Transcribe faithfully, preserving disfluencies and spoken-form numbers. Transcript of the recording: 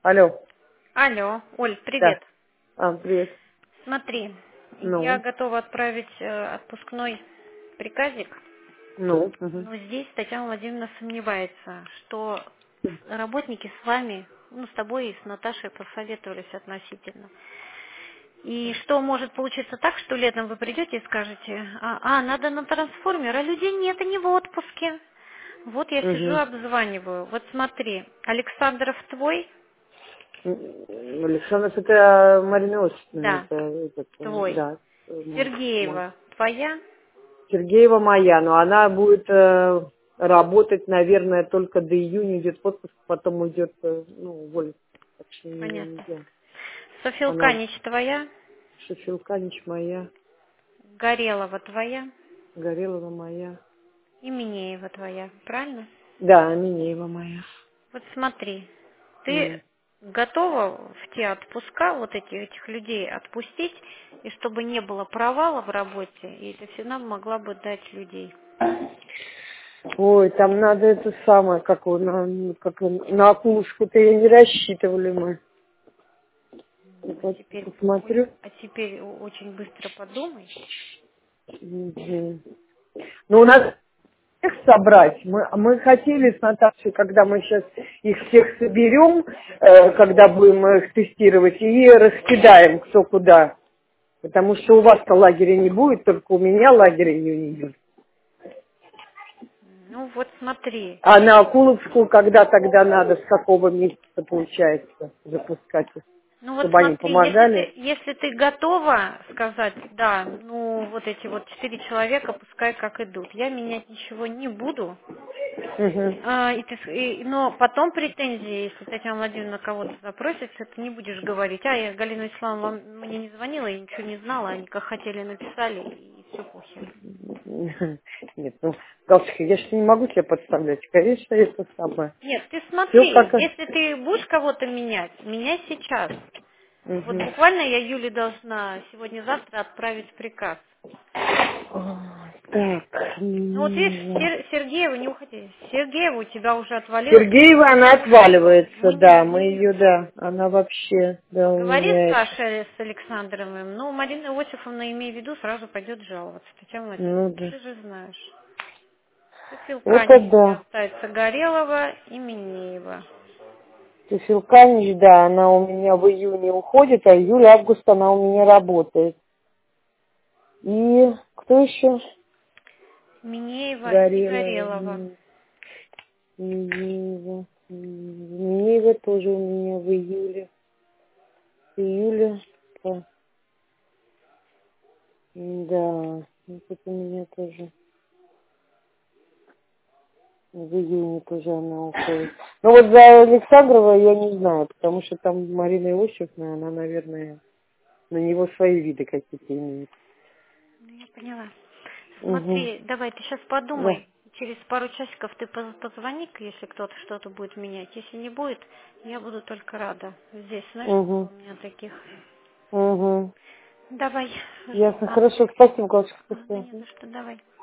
Алло. Алло, Оль, Да. привет. А, привет. Смотри, я Ну, готова отправить э, отпускной приказик, ну, угу. но здесь Татьяна Владимировна сомневается, что работники с вами, ну, с тобой и с Наташей посоветовались относительно. И что может получиться так, что летом вы придете и скажете, а, а, надо на трансформер, а людей нет, они в отпуске. Вот я сижу, Угу. обзваниваю. Вот смотри, Александров твой? Александр, это Марина Осиповна, Да, это, этот, э, твой. да, э, мой, мой. Сергеева твоя? Сергеева моя, но она будет э, работать, наверное, только до июня, идет в отпуск, потом уйдет, э, ну, уволится. Так что не, не Понятно. знаю. Она Софилканич твоя, Шефилканич моя, Горелова твоя, Горелова моя. и Минеева твоя, правильно? Да, Минеева моя. Вот смотри, М. ты готова в те отпуска вот этих, этих людей отпустить, и чтобы не было провала в работе, и ты всегда могла бы дать людей. Ой, там надо это самое, как его, на, как его, на окулушку-то и не рассчитывали мы. Я А вот теперь, ой, посмотрю. а теперь о- очень быстро подумай. Мгм. Ну, у нас всех собрать. Мы, мы хотели с Наташей, когда мы сейчас их всех соберем, э, когда будем их тестировать, и раскидаем кто куда. Потому что у вас-то лагеря не будет, только у меня лагеря не будет. Ну вот смотри, А на Акуловскую когда тогда надо, с какого месяца получается запускать их, ну вот чтобы они смотри, если помогали? ты, если ты готова сказать, да, ну вот эти вот четыре человека, пускай как идут, я менять ничего не буду, Мгм. а, и ты с- и- но потом претензии, если Татьяна Владимировна кого-то запросится, ты не будешь говорить, а я Галина Исламовна мне не звонила, я ничего не знала, они как хотели написали, и все похер. Нет, ну, Галочка, я же не могу тебя подставлять. Конечно, это самое. Нет, ты Все смотри, как... если ты будешь кого-то менять, меняй сейчас. Вот Мгм. буквально я Юле должна сегодня-завтра отправить приказ. А, Так, Ну вот видишь, м, Сер- Сергеева, не уходи. Сергеева у тебя уже отвалилась. Сергеева, она отваливается, Мы не, да, мы не ее, берем. да, она вообще, да, у Говорит меня это, Саша с Александровым, ну, Марина Иосифовна, имея в виду, сразу пойдет жаловаться. Татьяна ну Владимировна, да. ты же знаешь. Софилкане Это тебе да. остается Горелова и Минеева. Тефилканич, да, она у меня в июне уходит, а июль-август она у меня работает. И кто еще? Минеева и Горела. Горелова. Минеева. Минеева тоже у меня в июле. Июля. Да, да, вот это у меня тоже. В июне тоже она уходит. Но вот за Александрова я не знаю, потому что там Марина Иосифовна, она, наверное, на него свои виды какие-то имеет. Ну, я поняла. Угу. Смотри, давай, ты сейчас Да. подумай. Через пару часиков ты поз- позвони, если кто-то что-то будет менять. Если не будет, я буду только рада. Здесь, знаешь, Угу. сколько у меня таких. Угу. Давай, жду Ясно. звонка. Хорошо. Спасибо, Галочка. А, да Спасибо. не за что, давай.